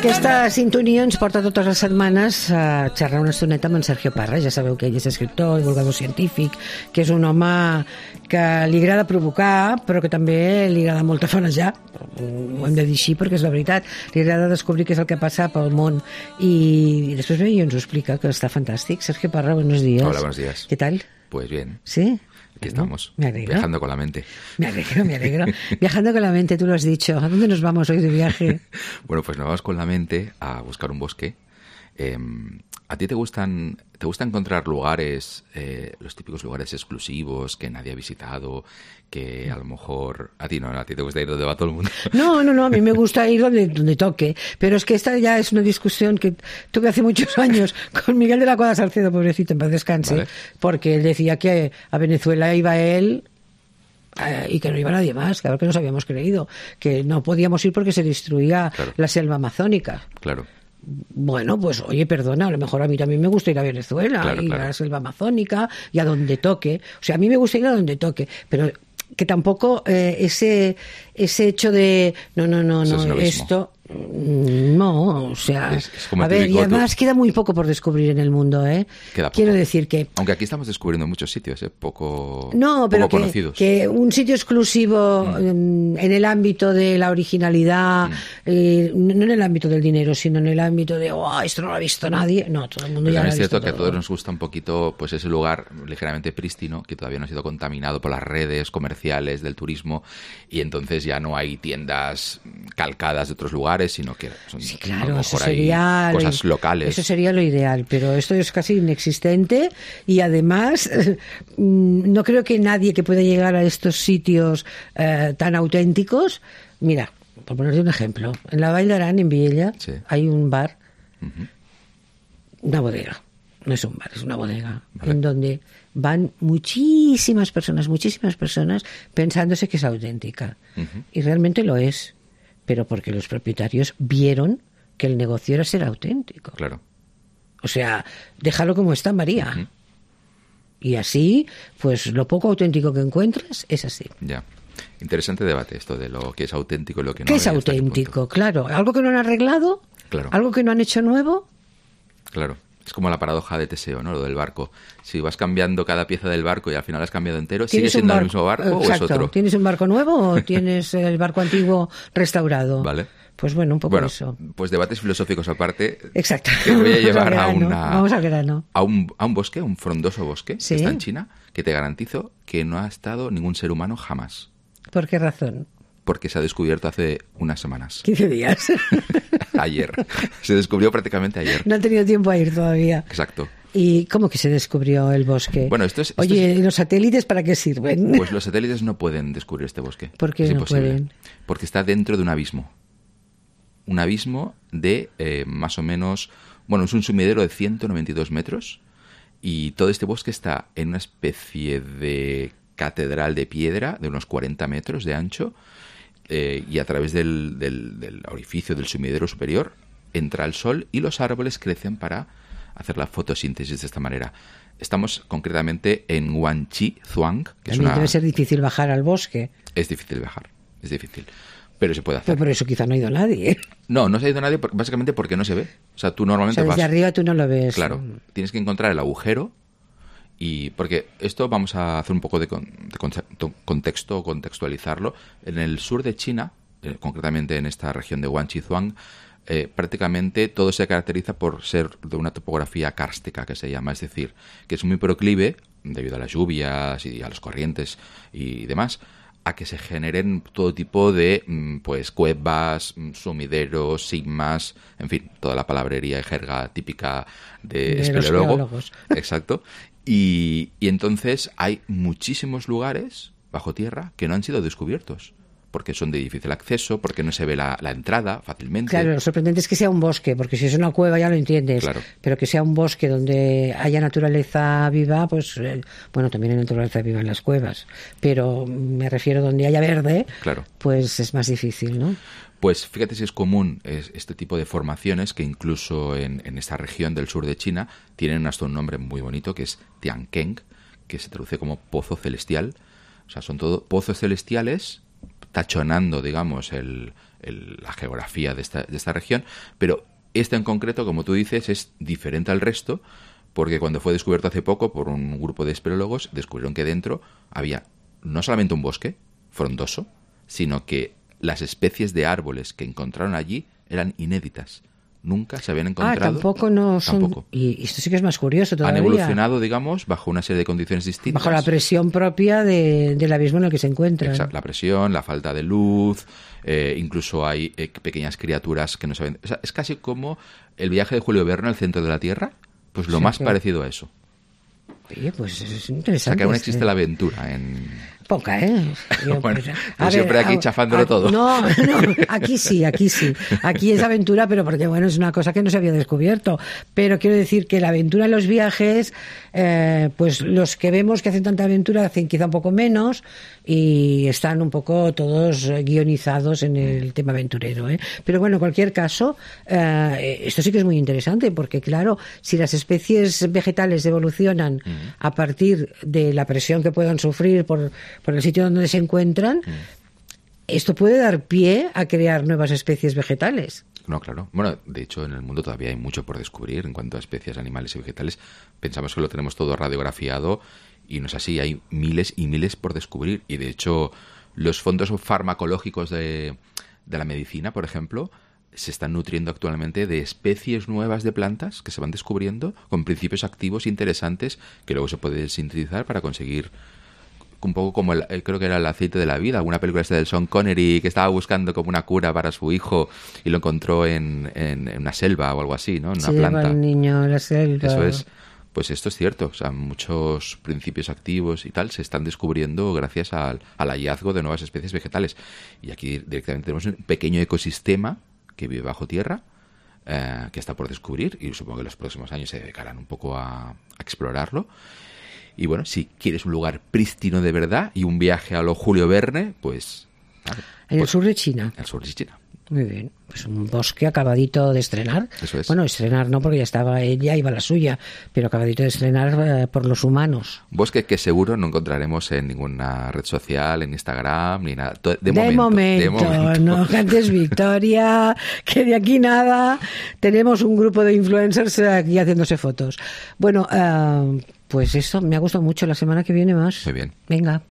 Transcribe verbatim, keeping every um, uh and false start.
Aquesta sintonia ens porta totes les setmanes a xerrar una estoneta amb en Sergio Parra. Ja sabeu que ell és escriptor, divulgador científic, que és un home que li agrada provocar, però que també li agrada molt tafanejar. Ho hem de dir així perquè és la veritat. Li agrada descobrir què és el que passa pel món. I després ve i ens ho explica, que està fantàstic. Sergio Parra, buenos días. Hola, buenos días. ¿Qué tal? Pues bien. ¿Sí? Aquí estamos, me alegro. Viajando con la mente. Me alegro, me alegro. Viajando con la mente, tú lo has dicho. ¿A dónde nos vamos hoy de viaje? Bueno, pues nos vamos con la mente a buscar un bosque. Eh, ¿A ti te gustan, te gusta encontrar lugares, eh, los típicos lugares exclusivos que nadie ha visitado, que a lo mejor a ti no, a ti te gusta ir donde va todo el mundo? No, no, no, a mí me gusta ir donde, donde toque, pero es que esta ya es una discusión que tuve hace muchos años con Miguel de la Cuadra Salcedo, pobrecito, en paz descanse, ¿vale? Porque él decía que a Venezuela iba él eh, y que no iba nadie más, claro que nos habíamos creído, que no podíamos ir porque se destruía claro. la selva amazónica. Claro. Bueno, pues oye, perdona, a lo mejor a mí también me gusta ir a Venezuela, claro, ir claro. a la selva amazónica y a donde toque. O sea, a mí me gusta ir a donde toque, pero que tampoco eh, ese ese hecho de no, no, no, no, no esto... No, o sea, es, es a ver, y además tú... queda muy poco por descubrir en el mundo, ¿eh? Queda poco. Quiero decir que... Aunque aquí estamos descubriendo muchos sitios, ¿eh? Poco, no, pero poco que, conocidos. Que un sitio exclusivo mm. en el ámbito de la originalidad, mm. eh, no en el ámbito del dinero, sino en el ámbito de, oh, esto no lo ha visto nadie. No, todo el mundo pero ya lo ha es visto cierto que todo. a todos nos gusta un poquito pues ese lugar ligeramente prístino, que todavía no ha sido contaminado por las redes comerciales del turismo, y entonces ya no hay tiendas calcadas de otros lugares, sino que son sí, claro, eso sería cosas locales. Eso sería lo ideal, pero esto es casi inexistente y además no creo que nadie que pueda llegar a estos sitios eh, tan auténticos. Mira, por ponerte un ejemplo, en la Vall d'Aran, en Viella, sí. hay un bar, uh-huh. una bodega, no es un bar, es una bodega, vale. en donde van muchísimas personas, muchísimas personas pensándose que es auténtica. Uh-huh. Y realmente lo es. Pero porque los propietarios vieron que el negocio era ser auténtico. Claro. O sea, déjalo como está, María. Uh-huh. Y así, pues lo poco auténtico que encuentras es así. Ya. Interesante debate esto de lo que es auténtico y lo que no. ¿Qué es auténtico? Claro. ¿Algo que no han arreglado? Claro. ¿Algo que no han hecho nuevo? Claro. Es como la paradoja de Teseo, ¿no? Lo del barco. Si vas cambiando cada pieza del barco y al final has cambiado entero, ¿sigue siendo barco, el mismo barco exacto, o es otro? ¿Tienes un barco nuevo o tienes el barco antiguo restaurado? Vale. Pues bueno, un poco bueno, eso. Pues debates filosóficos aparte. Exacto. Te voy a llevar Vamos a, grano, una, vamos al grano. A, un, a un bosque, un frondoso bosque, ¿sí? que está en China, que te garantizo que no ha estado ningún ser humano jamás. ¿Por qué razón? Porque se ha descubierto hace unas semanas. quince días. Ayer. Se descubrió prácticamente ayer. No han tenido tiempo a ir todavía. Exacto. ¿Y cómo que se descubrió el bosque? Bueno, esto es... Esto Oye, es... ¿los satélites para qué sirven? Pues los satélites no pueden descubrir este bosque. ¿Por qué es no imposible. pueden? Porque está dentro de un abismo. Un abismo de eh, más o menos... Bueno, es un sumidero de ciento noventa y dos metros y todo este bosque está en una especie de catedral de piedra de unos cuarenta metros de ancho. Eh, y a través del, del, del orificio del sumidero superior entra el sol y los árboles crecen para hacer la fotosíntesis de esta manera. Estamos concretamente en Guangxi Zhuang, que También es una... debe ser difícil bajar al bosque. Es difícil bajar, es difícil, pero se puede hacer. Pero por eso quizá no ha ido nadie, ¿eh? No, no se ha ido nadie básicamente porque no se ve. O sea, tú normalmente o sea, desde vas... arriba tú no lo ves. Claro, tienes que encontrar el agujero. Y porque esto vamos a hacer un poco de, con, de contexto, contextualizarlo. En el sur de China, eh, concretamente en esta región de Guangxi Zhuang, eh, prácticamente todo se caracteriza por ser de una topografía kárstica, que se llama, es decir, que es muy proclive, debido a las lluvias y a las corrientes y demás, a que se generen todo tipo de pues cuevas, sumideros, sigmas, en fin, toda la palabrería y jerga típica de, de espeleólogo. Exacto. Y, y entonces hay muchísimos lugares bajo tierra que no han sido descubiertos, porque son de difícil acceso, porque no se ve la, la entrada fácilmente. Claro, lo sorprendente es que sea un bosque, porque si es una cueva ya lo entiendes, claro. Pero que sea un bosque donde haya naturaleza viva, pues eh, bueno, también hay naturaleza viva en las cuevas, pero me refiero donde haya verde, claro. Pues es más difícil, ¿no? Pues fíjate si es común es, este tipo de formaciones que incluso en, en esta región del sur de China tienen hasta un nombre muy bonito que es Tiankeng, que se traduce como pozo celestial. O sea, son todo pozos celestiales tachonando, digamos, el, el, la geografía de esta, de esta región, pero esta en concreto, como tú dices, es diferente al resto, porque cuando fue descubierto hace poco por un grupo de espeleólogos, descubrieron que dentro había no solamente un bosque frondoso, sino que las especies de árboles que encontraron allí eran inéditas. Nunca se habían encontrado. Ah, tampoco no son... Tampoco. Y esto sí que es más curioso todavía. Han evolucionado, digamos, bajo una serie de condiciones distintas. Bajo la presión propia de, del abismo en el que se encuentran. Exacto, la presión, la falta de luz, eh, incluso hay eh, pequeñas criaturas que no saben... O sea, es casi como el viaje de Julio Verne al centro de la Tierra, pues lo Sí, más que... parecido a eso. Oye, pues es interesante. O sea, que aún este... existe la aventura en... Poca, ¿eh? Yo, bueno, pues, tú siempre ver, aquí a, chafándolo a, todo. No, no, aquí sí, aquí sí. Aquí es aventura, pero porque, bueno, es una cosa que no se había descubierto. Pero quiero decir que la aventura en los viajes, eh, pues los que vemos que hacen tanta aventura hacen quizá un poco menos y están un poco todos guionizados en el tema aventurero, ¿eh? Pero bueno, en cualquier caso, eh, esto sí que es muy interesante porque, claro, si las especies vegetales evolucionan uh-huh. a partir de la presión que puedan sufrir por por el sitio donde se encuentran, mm. esto puede dar pie a crear nuevas especies vegetales. No, claro. Bueno, de hecho, en el mundo todavía hay mucho por descubrir en cuanto a especies animales y vegetales. Pensamos que lo tenemos todo radiografiado y no es así. Hay miles y miles por descubrir. Y, de hecho, los fondos farmacológicos de, de la medicina, por ejemplo, se están nutriendo actualmente de especies nuevas de plantas que se van descubriendo con principios activos interesantes que luego se pueden sintetizar para conseguir... un poco como el, creo que era el aceite de la vida, alguna película esta del Sean Connery que estaba buscando como una cura para su hijo y lo encontró en, en, en una selva o algo así, ¿no? En una sí, planta. El niño en la selva. Eso es. Pues esto es cierto, o sea, muchos principios activos y tal se están descubriendo gracias al, al hallazgo de nuevas especies vegetales. Y aquí directamente tenemos un pequeño ecosistema que vive bajo tierra, eh, que está por descubrir y supongo que los próximos años se dedicarán un poco a, a explorarlo. Y bueno, si quieres un lugar prístino de verdad y un viaje a lo Julio Verne, pues... Claro, en pues, el sur de China. En el sur de China. Muy bien. Pues un bosque acabadito de estrenar. Eso es. Bueno, estrenar no, porque ya estaba ella, iba la suya, pero acabadito de estrenar eh, por los humanos. Bosque que seguro no encontraremos en ninguna red social, en Instagram, ni nada. De, de, momento, momento, de momento. No cantes victoria, que de aquí nada. Tenemos un grupo de influencers aquí haciéndose fotos. Bueno, uh, pues eso, me ha gustado mucho. La semana que viene más. Muy bien. Venga.